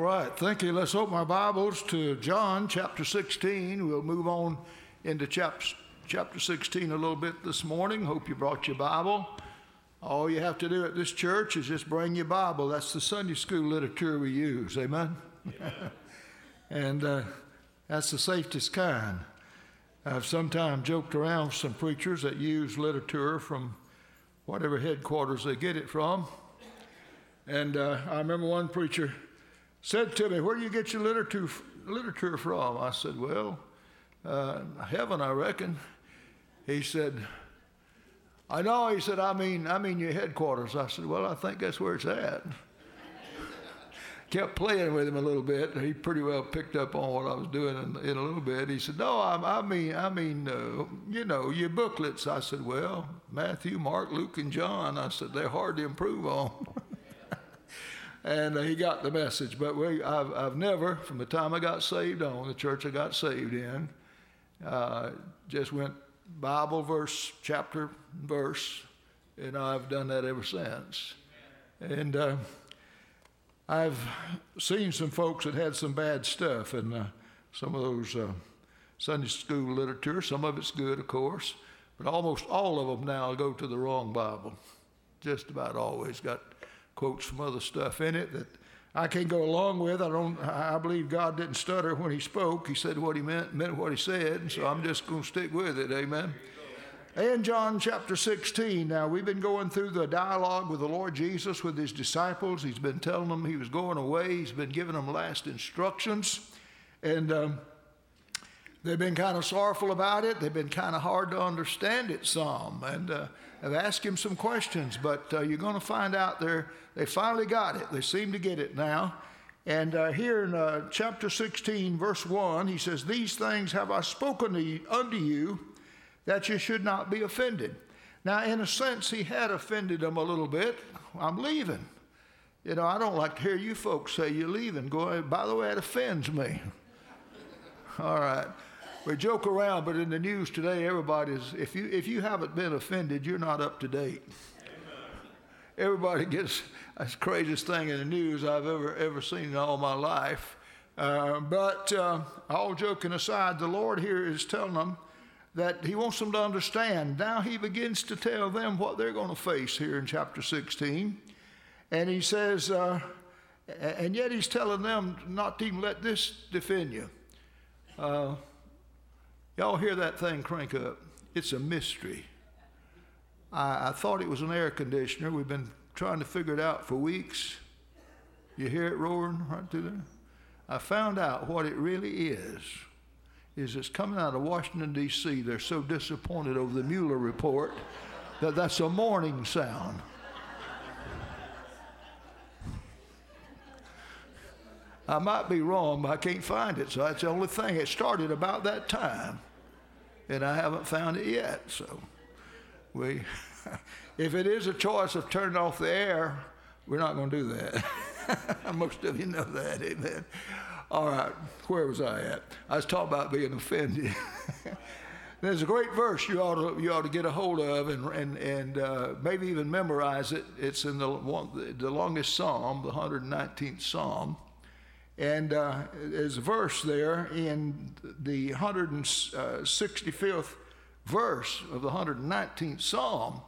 right, thank you. Let's open our Bibles to John chapter 16. We'll move on into chapter 16 a little bit this morning. Hope you brought your Bible. All you have to do at this church is just bring your Bible. That's the Sunday school literature we use. Amen? And that's the safest kind. I've sometimes joked around with some preachers that use literature from whatever headquarters they get it from. And I remember one preacher said to me, "Where do you get your literature from?" I said, "Well, heaven, I reckon." He said, "I know." He said, I mean your headquarters." I said, "Well, I think that's where it's at." Kept playing with him a little bit. He pretty well picked up on what I was doing in a little bit. He said, "No, I mean, your booklets." I said, "Well, Matthew, Mark, Luke, and John." I said, "They're hard to improve on." And he got the message. But I've never, from the time I got saved on, the church I got saved in, just went Bible verse, chapter, verse, and I've done that ever since. And I've seen some folks that had some bad stuff in some of those Sunday school literature. Some of it's good, of course, but almost all of them now go to the wrong Bible. Just about always got quotes from other stuff in it that I can't go along with. I believe God didn't stutter when he spoke. He said what he meant what he said, and so I'm just going to stick with it. Amen. In John chapter 16, now we've been going through the dialogue with the Lord Jesus with his disciples. He's been telling them he was going away. He's been giving them last instructions, and they've been kind of sorrowful about it. They've been kind of hard to understand it some, and I've asked him some questions, but you're going to find out they finally got it. They seem to get it now. And here in chapter 16, verse 1, he says, "These things have I spoken unto you, that you should not be offended." Now, in a sense, he had offended them a little bit. "I'm leaving." I don't like to hear you folks say you're leaving. By the way, it offends me. All right. We joke around, but in the news today, everybody's, if you haven't been offended, you're not up to date. Everybody gets, that's the craziest thing in the news I've ever seen in all my life. But all joking aside, the Lord here is telling them that he wants them to understand. Now he begins to tell them what they're going to face here in chapter 16. And he says, and yet he's telling them not to even let this defend you. Y'all hear that thing crank up? It's a mystery. I thought it was an air conditioner. We've been trying to figure it out for weeks. You hear it roaring right through there? I found out what it really is it's coming out of Washington, D.C. They're so disappointed over the Mueller report that's a morning sound. I might be wrong, but I can't find it, so that's the only thing. It started about that time, and I haven't found it yet. So if it is a choice of turning off the air, we're not going to do that. Most of you know that, amen. All right, where was I at? I was talking about being offended. There's a great verse you ought to get a hold of and maybe even memorize it. It's in the longest psalm, the 119th Psalm. And there's a verse there in the 165th verse of the 119th Psalm.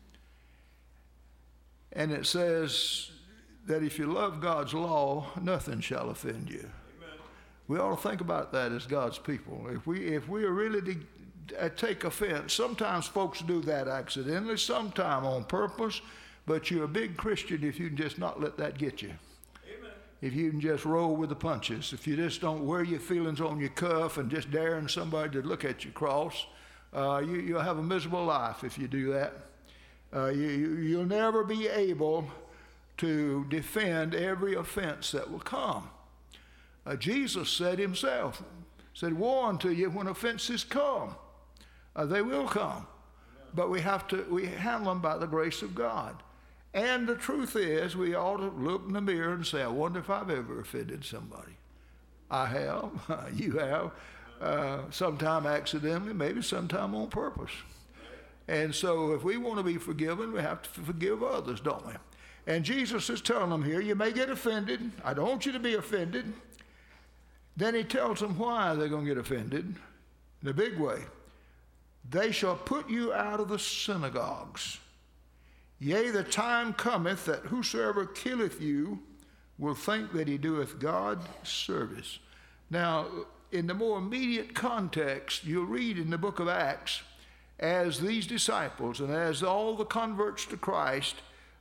And it says that if you love God's law, nothing shall offend you. Amen. We ought to think about that as God's people. If we are really to take offense, sometimes folks do that accidentally, sometimes on purpose, but you're a big Christian if you can just not let that get you. If you can just roll with the punches, if you just don't wear your feelings on your cuff and just daring somebody to look at your cross, you'll have a miserable life if you do that. You'll never be able to defend every offense that will come. Jesus said himself, "Woe unto you when offenses come." They will come, but we handle them by the grace of God. And the truth is, we ought to look in the mirror and say, "I wonder if I've ever offended somebody." I have. You have. Sometime accidentally, maybe sometime on purpose. And so if we want to be forgiven, we have to forgive others, don't we? And Jesus is telling them here, you may get offended. I don't want you to be offended. Then he tells them why they're going to get offended in a big way. They shall put you out of the synagogues. Yea, the time cometh that whosoever killeth you will think that he doeth God service. Now, in the more immediate context, you'll read in the book of Acts, as these disciples and as all the converts to Christ,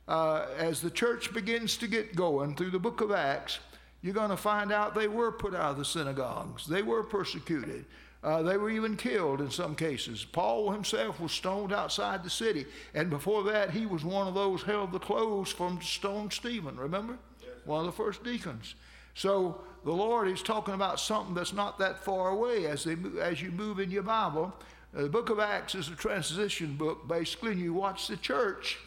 as the church begins to get going through the book of Acts, you're going to find out they were put out of the synagogues. They were persecuted. They were even killed in some cases. Paul himself was stoned outside the city. And before that, he was one of those held the clothes from stone Stephen, remember? Yes. One of the first deacons. So the Lord is talking about something that's not that far away as you move in your Bible. The book of Acts is a transition book, basically, and you watch the church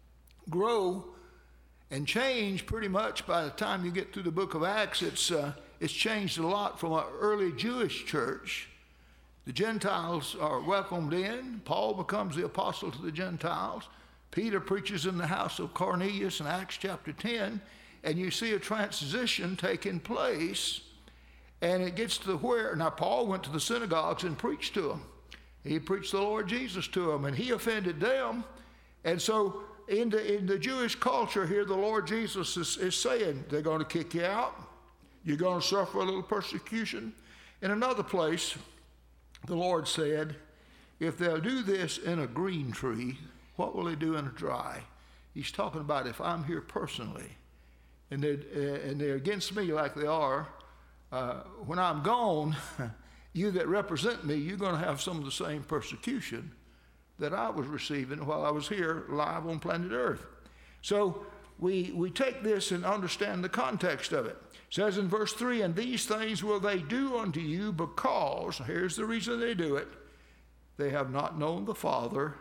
grow and change pretty much. By the time you get through the book of Acts, it's changed a lot from an early Jewish church. The Gentiles are welcomed in. Paul becomes the apostle to the Gentiles. Peter preaches in the house of Cornelius in Acts chapter 10, and you see a transition taking place, and it gets to where, now Paul went to the synagogues and preached to them. He preached the Lord Jesus to them, and he offended them. And so in the Jewish culture here, the Lord Jesus is saying, they're going to kick you out. You're going to suffer a little persecution. In another place, the Lord said, if they'll do this in a green tree, what will they do in a dry? He's talking about if I'm here personally, and they're against me like they are, when I'm gone, you that represent me, you're going to have some of the same persecution that I was receiving while I was here live on planet Earth. So we take this and understand the context of it. It says in verse 3, and these things will they do unto you because, here's the reason they do it, they have not known the Father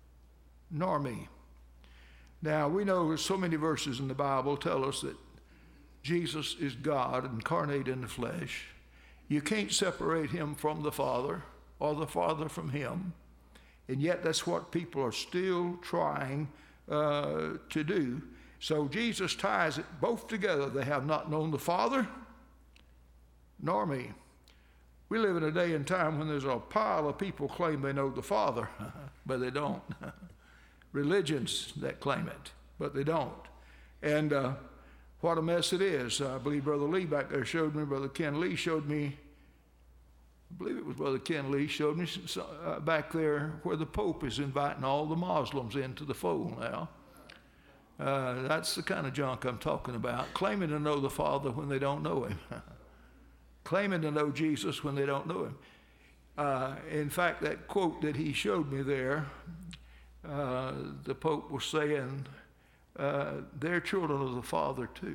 nor me. Now, we know there's so many verses in the Bible tell us that Jesus is God incarnate in the flesh. You can't separate him from the Father or the Father from him. And yet that's what people are still trying to do. So Jesus ties it both together. They have not known the Father nor me. We live in a day and time when there's a pile of people claim they know the Father, but they don't. Religions that claim it, but they don't. And what a mess it is. I believe Brother Lee back there showed me, Brother Ken Lee showed me, I believe it was Brother Ken Lee showed me back there where the Pope is inviting all the Muslims into the fold now. That's the kind of junk I'm talking about. Claiming to know the Father when they don't know him. Claiming to know Jesus when they don't know him. In fact, that quote that he showed me there, the Pope was saying, they're children of the Father too.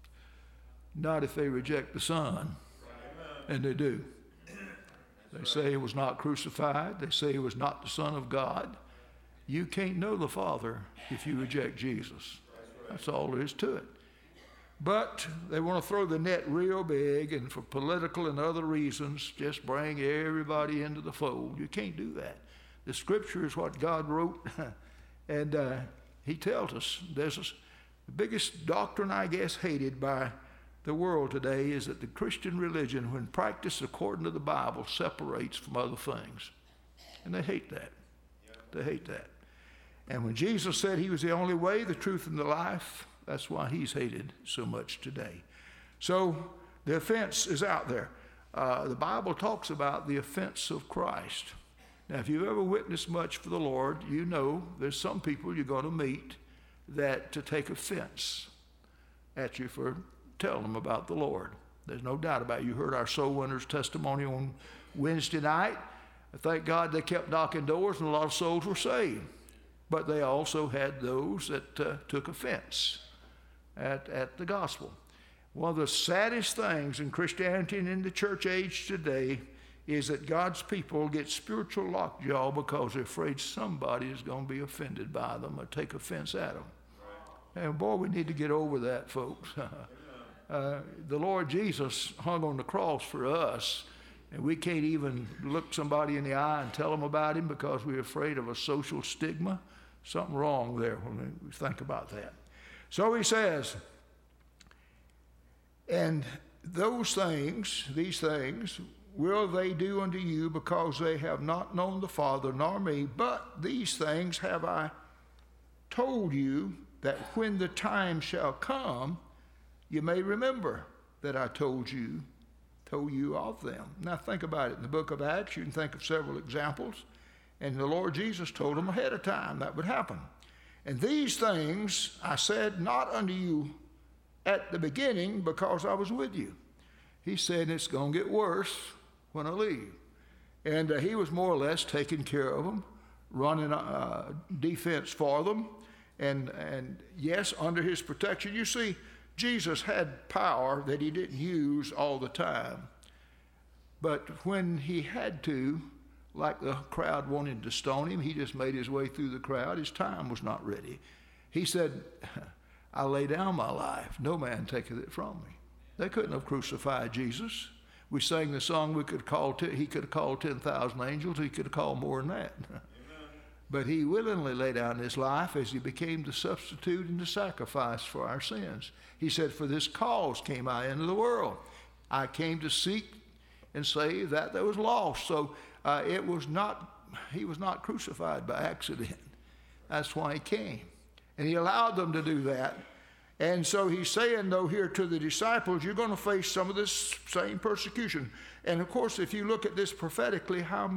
Not if they reject the Son. And they do. They say he was not crucified. They say he was not the Son of God. You can't know the Father if you reject Jesus. That's all there is to it. But they want to throw the net real big, and for political and other reasons, just bring everybody into the fold. You can't do that. The Scripture is what God wrote, and he tells us the biggest doctrine, I guess, hated by the world today is that the Christian religion, when practiced according to the Bible, separates from other things. And they hate that. They hate that. And when Jesus said he was the only way, the truth, and the life, that's why he's hated so much today. So the offense is out there. The Bible talks about the offense of Christ. Now, if you've ever witnessed much for the Lord, you know there's some people you're going to meet that to take offense at you for telling them about the Lord. There's no doubt about it. You heard our soul winner's testimony on Wednesday night. Thank God they kept knocking doors and a lot of souls were saved. But they also had those that took offense at the gospel. One of the saddest things in Christianity and in the church age today is that God's people get spiritual lockjaw because they're afraid somebody is going to be offended by them or take offense at them. And boy, we need to get over that, folks. The Lord Jesus hung on the cross for us, and we can't even look somebody in the eye and tell them about him because we're afraid of a social stigma. Something wrong there when we think about that. So he says, and these things will they do unto you, because they have not known the Father nor me. But these things have I told you, that when the time shall come, you may remember that I told you of them. Now think about it. In the book of Acts, you can think of several examples. And the Lord Jesus told them ahead of time that would happen. And these things I said not unto you at the beginning, because I was with you. He said it's going to get worse when I leave. And he was more or less taking care of them, running defense for them. And yes, under his protection. You see, Jesus had power that he didn't use all the time. But when he had to, like the crowd wanted to stone him, he just made his way through the crowd. His time was not ready. He said, I lay down my life. No man taketh it from me. They couldn't have crucified Jesus. We sang the song, he could have called 10,000 angels. He could have called more than that. But he willingly laid down his life as he became the substitute and the sacrifice for our sins. He said, for this cause came I into the world. I came to seek and save that was lost. So he was not crucified by accident. That's why he came. And he allowed them to do that. And so he's saying, though, here to the disciples, you're going to face some of this same persecution. And of course, if you look at this prophetically, how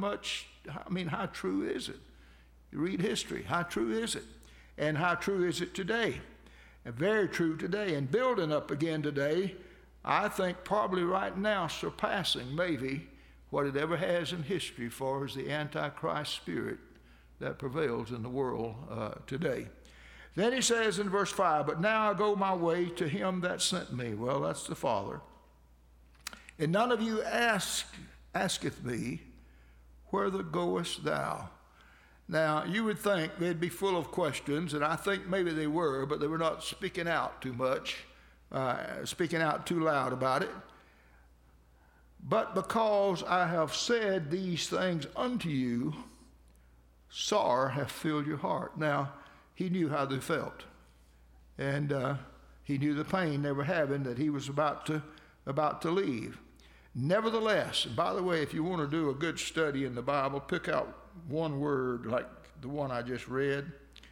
true is it? You read history. How true is it? And how true is it today? And very true today. And building up again today, I think probably right now surpassing maybe what it ever has in history as far as the Antichrist spirit that prevails in the world today. Then he says in verse 5, but now I go my way to him that sent me. Well, that's the Father. And none of you asketh me, whither goest thou? Now, you would think they'd be full of questions, and I think maybe they were, but they were not speaking out too much, speaking out too loud about it. But because I have said these things unto you, sorrow hath filled your heart. Now, he knew how they felt, and he knew the pain they were having, that he was about to leave. Nevertheless, and by the way, if you want to do a good study in the Bible, pick out one word like the one I just read,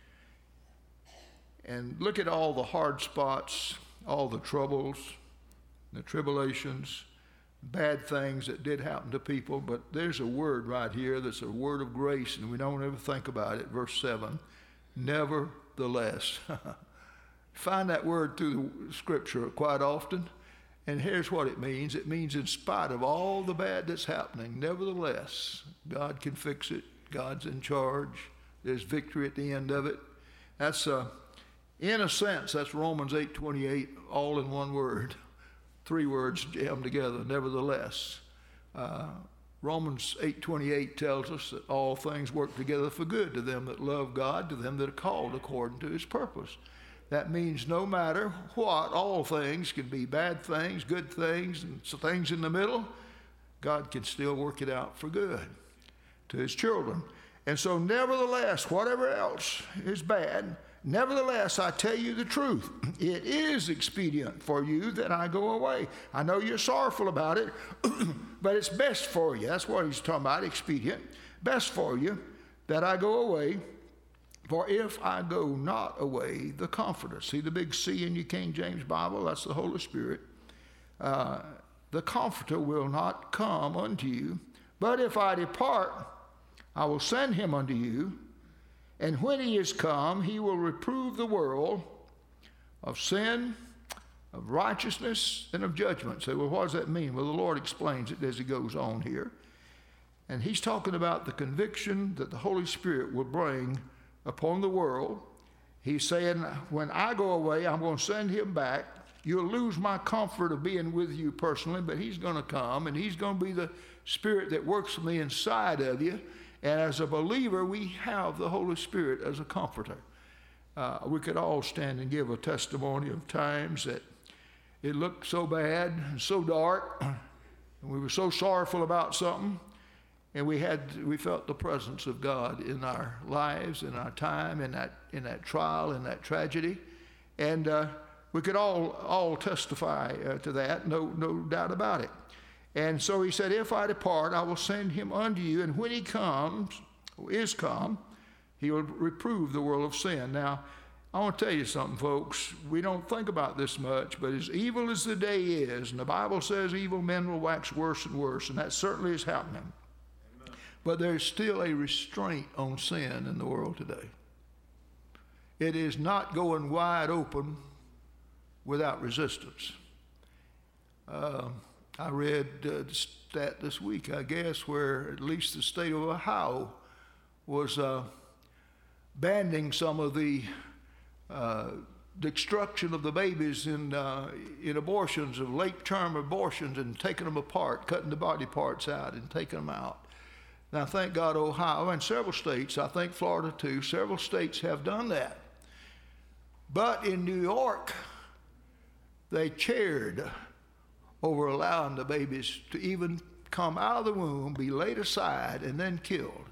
and look at all the hard spots, all the troubles, the tribulations, bad things that did happen to people. But there's a word right here that's a word of grace, and we don't ever think about it. Verse 7, nevertheless. Find that word through the scripture quite often, and here's what it means. It means in spite of all the bad that's happening, nevertheless, God can fix it. God's in charge. There's victory at the end of it. That's, in a sense, that's Romans 8:28, all in one word. 3 words jammed together, nevertheless. Romans 8:28 tells us that all things work together for good to them that love God, to them that are called according to his purpose. That means no matter what, all things can be bad things, good things, and so things in the middle. God can still work it out for good to his children. And so nevertheless, whatever else is bad, nevertheless, I tell you the truth. It is expedient for you that I go away. I know you're sorrowful about it, but it's best for you. That's what he's talking about, expedient. Best for you that I go away. For if I go not away, the Comforter. See the big C in your King James Bible? That's the Holy Spirit. The Comforter will not come unto you. But if I depart, I will send him unto you. And when he is come, he will reprove the world of sin, of righteousness, and of judgment. So, well, what does that mean? Well, the Lord explains it as he goes on here. And he's talking about the conviction that the Holy Spirit will bring upon the world. He's saying, when I go away, I'm going to send him back. You'll lose my comfort of being with you personally, but he's going to come, and he's going to be the Spirit that works from the inside of you. And as a believer, we have the Holy Spirit as a comforter. We could all stand and give a testimony of times that it looked so bad and so dark, and we were so sorrowful about something, and we felt the presence of God in our lives, in our time, in that trial, in that tragedy. And we could all testify to that, no doubt about it. And so he said, if I depart, I will send him unto you, and when he is come, he will reprove the world of sin. Now, I want to tell you something, folks. We don't think about this much, but as evil as the day is, and the Bible says evil men will wax worse and worse, and that certainly is happening. Amen. But there's still a restraint on sin in the world today. It is not going wide open without resistance. I read the stat this week, I guess, where at least the state of Ohio was banning some of the destruction of the babies in abortions, of late-term abortions, and taking them apart, cutting the body parts out and taking them out. Now, thank God, Ohio and several states, I think Florida too, several states have done that. But in New York, they cheered over allowing the babies to even come out of the womb, be laid aside, and then killed.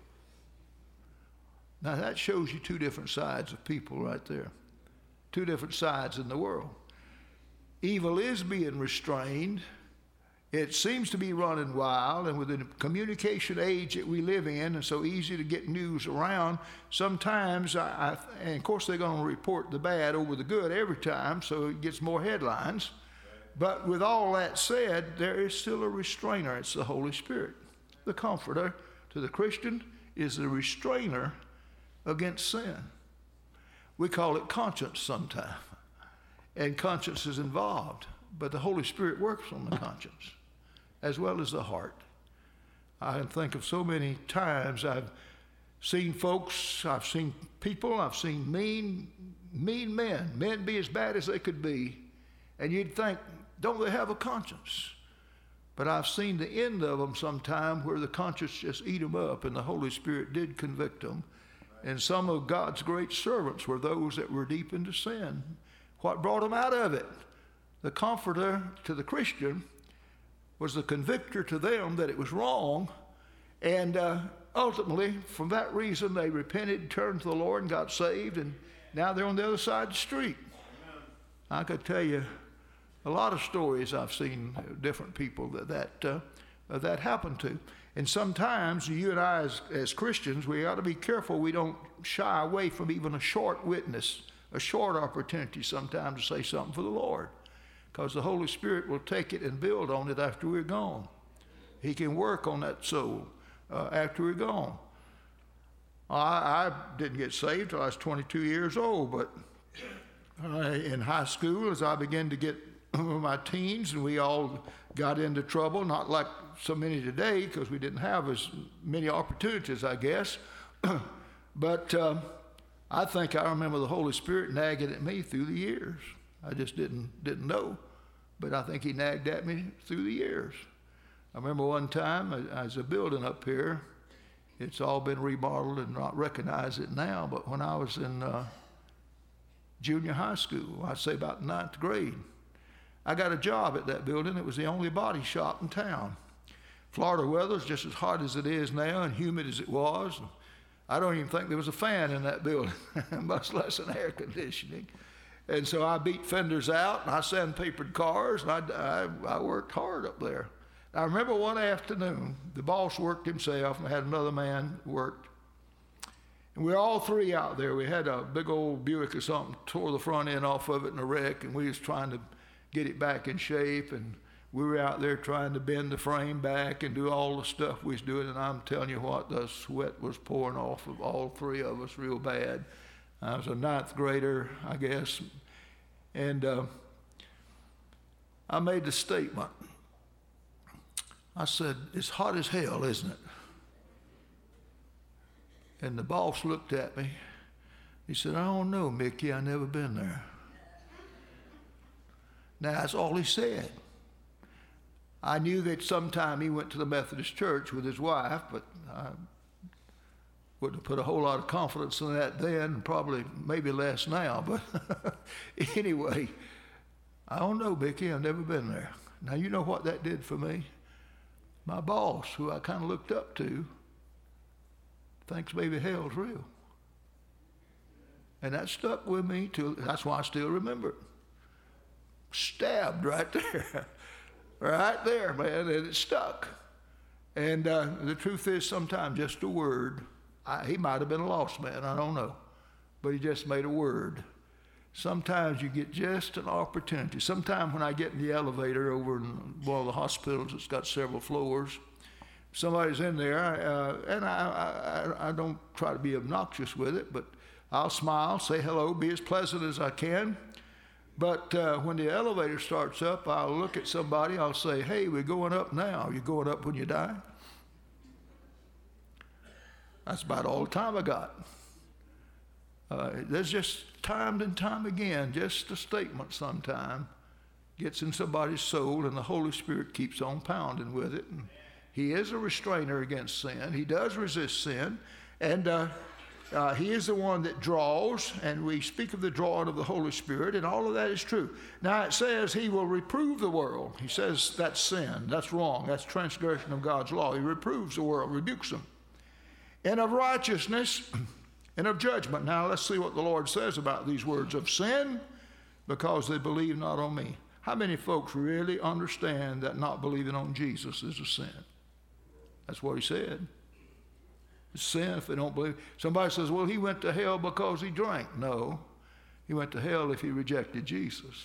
Now, that shows you two different sides of people right there. Two different sides in the world. Evil is being restrained. It seems to be running wild, and with the communication age that we live in, and so easy to get news around, sometimes, and of course they're going to report the bad over the good every time, so it gets more headlines. But with all that said, there is still a restrainer. It's the Holy Spirit. The comforter to the Christian is the restrainer against sin. We call it conscience sometimes, and conscience is involved, but the Holy Spirit works on the conscience as well as the heart. I can think of so many times I've seen folks, I've seen people, I've seen mean men be as bad as they could be, and you'd think, don't they have a conscience? But I've seen the end of them sometime where the conscience just eat them up, and the Holy Spirit did convict them. And some of God's great servants were those that were deep into sin. What brought them out of it? The comforter to the Christian was the convictor to them that it was wrong. And ultimately, from that reason, they repented, turned to the Lord, and got saved. And now they're on the other side of the street. Amen. I could tell you a lot of stories I've seen different people that happened to. And sometimes you and I as Christians, we ought to be careful we don't shy away from even a short witness, a short opportunity sometimes to say something for the Lord. Because the Holy Spirit will take it and build on it after we're gone. He can work on that soul after we're gone. I didn't get saved till I was 22 years old, but in high school, as I began to get my teens, and we all got into trouble, not like so many today because we didn't have as many opportunities, I guess. But I think I remember the Holy Spirit nagging at me through the years. I just didn't know, but I think he nagged at me through the years. I remember one time, as a building up here, it's all been remodeled and not recognize it now, but when I was in junior high school, I'd say about 9th grade, I got a job at that building. It was the only body shop in town. Florida weather's just as hot as it is now and humid as it was. I don't even think there was a fan in that building, much less an air conditioning. And so I beat fenders out, and I sandpapered cars, and I worked hard up there. I remember one afternoon, the boss worked himself, and I had another man worked. And we were all three out there. We had a big old Buick or something, tore the front end off of it in a wreck, and we was trying to get it back in shape, and we were out there trying to bend the frame back and do all the stuff we was doing, and I'm telling you what, the sweat was pouring off of all three of us real bad. I was a 9th grader, I guess, and I made the statement. I said, it's hot as hell, isn't it? And the boss looked at me. He said, I don't know, Mickey, I've never been there. Now, that's all he said. I knew that sometime he went to the Methodist church with his wife, but I wouldn't have put a whole lot of confidence in that then, and probably maybe less now. But anyway, I don't know, Mickey, I've never been there. Now, you know what that did for me? My boss, who I kind of looked up to, thinks maybe hell's real. And that stuck with me till, that's why I still remember it. Stabbed right there. Right there, man, and it stuck. And the truth is, sometimes just a word, he might have been a lost man, I don't know, but he just made a word. Sometimes you get just an opportunity. Sometimes when I get in the elevator over in one of the hospitals that's got several floors, somebody's in there, and I don't try to be obnoxious with it, but I'll smile, say hello, be as pleasant as I can. But when the elevator starts up, I'll look at somebody, I'll say, hey, we're going up now. You're going up when you die? That's about all the time I got. There's just time and time again, just a statement sometime gets in somebody's soul, and the Holy Spirit keeps on pounding with it. And he is a restrainer against sin. He does resist sin. And he is the one that draws, and we speak of the drawing of the Holy Spirit, and all of that is true. Now it says he will reprove the world. He says that's sin, that's wrong, that's transgression of God's law. He reproves the world, rebukes them. And of righteousness and of judgment. Now let's see what the Lord says about these words of sin, because they believe not on me. How many folks really understand that not believing on Jesus is a sin? That's what he said. It's sin if they don't believe. Somebody says, well, he went to hell because he drank. No, he went to hell if he rejected Jesus.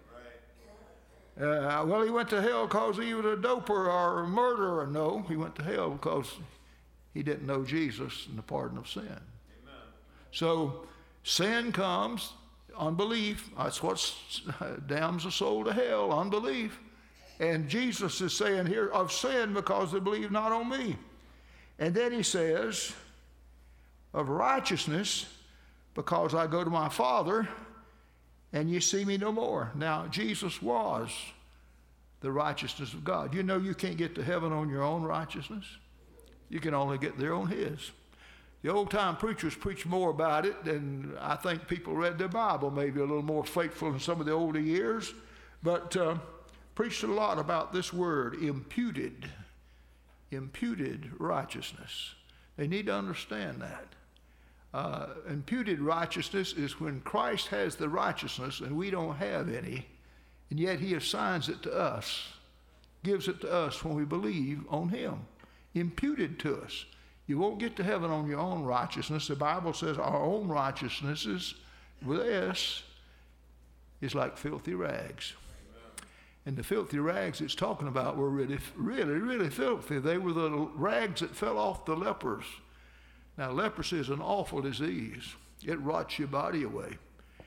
Well, he went to hell because he was a doper or a murderer. No, he went to hell because he didn't know Jesus and the pardon of sin. Amen. So sin comes, unbelief. That's what damns a soul to hell, unbelief. And Jesus is saying here of sin because they believe not on me. And then he says, of righteousness, because I go to my Father, and you see me no more. Now, Jesus was the righteousness of God. You know you can't get to heaven on your own righteousness. You can only get there on his. The old-time preachers preach more about it than I think people read their Bible, maybe a little more faithful in some of the older years, but preached a lot about this word, imputed righteousness. They need to understand that. Imputed righteousness is when Christ has the righteousness and we don't have any, and yet he assigns it to us, gives it to us when we believe on him. Imputed to us. You won't get to heaven on your own righteousness. The Bible says our own righteousnesses with S is like filthy rags. And the filthy rags it's talking about were really, really, really filthy. They were the rags that fell off the lepers. Now, leprosy is an awful disease. It rots your body away.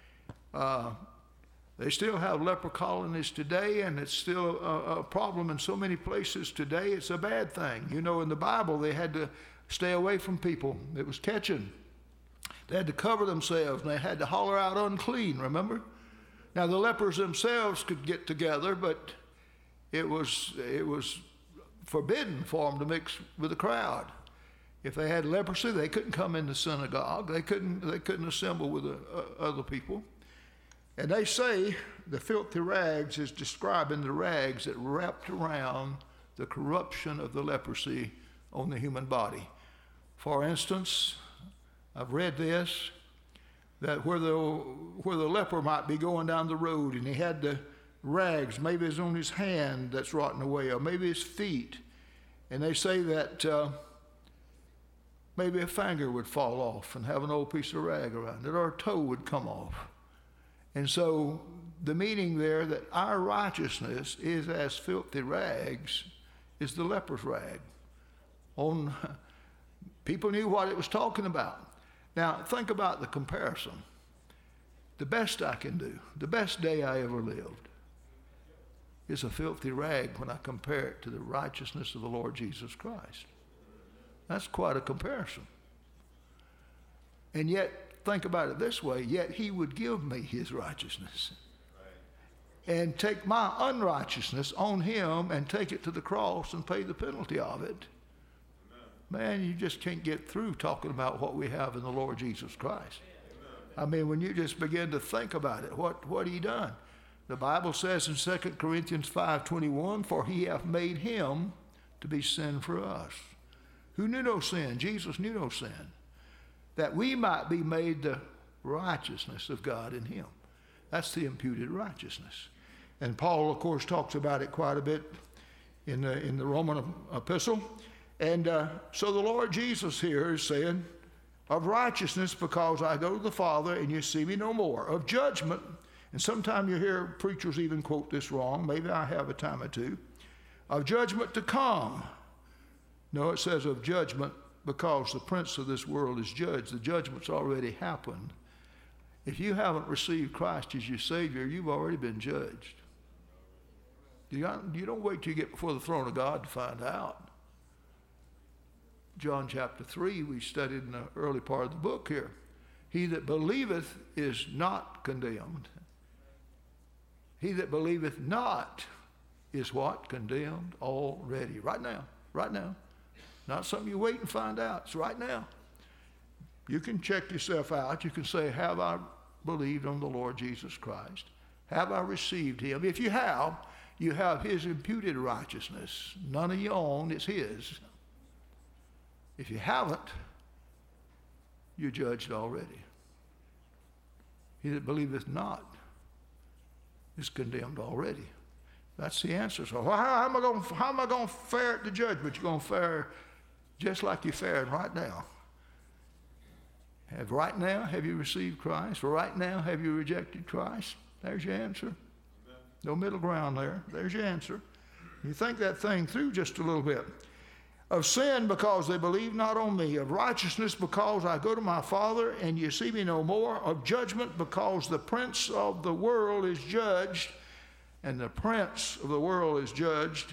They still have leper colonies today, and it's still a problem in so many places today. It's a bad thing. You know, in the Bible, they had to stay away from people. It was catching. They had to cover themselves, and they had to holler out unclean, remember? Now, the lepers themselves could get together, but it was forbidden for them to mix with the crowd. If they had leprosy, they couldn't come in the synagogue. They couldn't assemble with other people. And they say the filthy rags is describing the rags that wrapped around the corruption of the leprosy on the human body. For instance, I've read this, that where the leper might be going down the road and he had the rags, maybe it's on his hand that's rotting away, or maybe his feet. And they say that maybe a finger would fall off and have an old piece of rag around it, or a toe would come off. And so the meaning there that our righteousness is as filthy rags is the leper's rag. People knew what it was talking about. Now, think about the comparison. The best I can do, the best day I ever lived, is a filthy rag when I compare it to the righteousness of the Lord Jesus Christ. That's quite a comparison. And yet, think about it this way, yet he would give me his righteousness and take my unrighteousness on him and take it to the cross and pay the penalty of it. Man, you just can't get through talking about what we have in the Lord Jesus Christ. I mean, when you just begin to think about it, what he done? The Bible says in 2 Corinthians 5:21, for he hath made him to be sin for us. Who knew no sin? Jesus knew no sin. That we might be made the righteousness of God in him. That's the imputed righteousness. And Paul, of course, talks about it quite a bit in the Roman epistle. And so the Lord Jesus here is saying, of righteousness, because I go to the Father and you see me no more. Of judgment, and sometimes you hear preachers even quote this wrong. Maybe I have a time or two. Of judgment to come. No, it says of judgment because the prince of this world is judged. The judgment's already happened. If you haven't received Christ as your Savior, you've already been judged. You don't wait till you get before the throne of God to find out. John chapter 3, we studied in the early part of the book here. He that believeth is not condemned. He that believeth not is what? Condemned already. Right now. Right now. Not something you wait and find out. It's right now. You can check yourself out. You can say, have I believed on the Lord Jesus Christ? Have I received him? If you have his imputed righteousness. None of your own, it's his. If you haven't, you're judged already. He that believeth not is condemned already. That's the answer. So how am I going to fare at the judgment? You're going to fare just like you're faring right now. Right now, have you received Christ? Right now, have you rejected Christ? There's your answer. Amen. No middle ground there. There's your answer. You think that thing through just a little bit. Of sin, because they believe not on me. Of righteousness, because I go to my Father and you see me no more. Of judgment, because the prince of the world is judged. And the prince of the world is judged.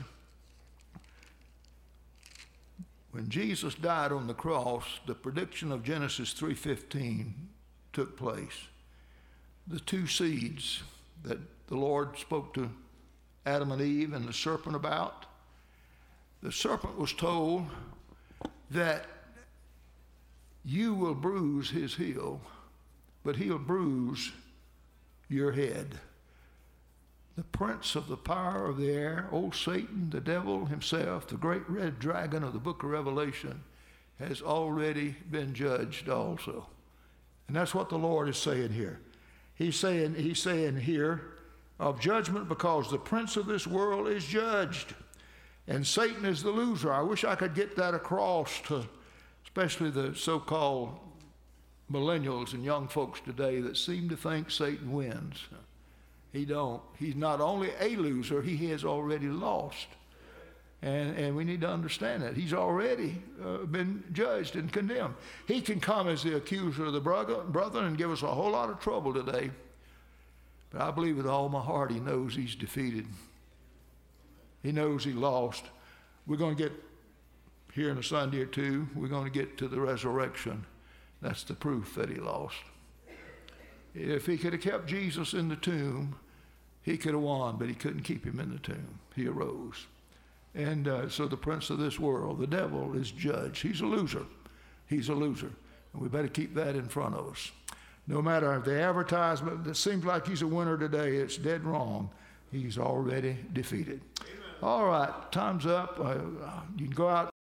When Jesus died on the cross, the prediction of Genesis 3:15 took place. The two seeds that the Lord spoke to Adam and Eve and the serpent about. The serpent was told that you will bruise his heel, but he'll bruise your head. The prince of the power of the air, old Satan, the devil himself, the great red dragon of the book of Revelation, has already been judged also. And that's what the Lord is saying here. He's saying here of judgment because the prince of this world is judged. And Satan is the loser. I wish I could get that across to especially the so-called millennials and young folks today that seem to think Satan wins. He don't. He's not only a loser, he has already lost. And we need to understand that. He's already been judged and condemned. He can come as the accuser of the brother and give us a whole lot of trouble today. But I believe with all my heart he knows he's defeated. He knows he lost. We're going to get, here in a Sunday or two, we're going to get to the resurrection. That's the proof that he lost. If he could have kept Jesus in the tomb, he could have won, but he couldn't keep him in the tomb. He arose. And so the prince of this world, the devil, is judged. He's a loser. He's a loser. And we better keep that in front of us. No matter the advertisement that seems like he's a winner today, it's dead wrong. He's already defeated. Amen. All right, time's up. You can go out.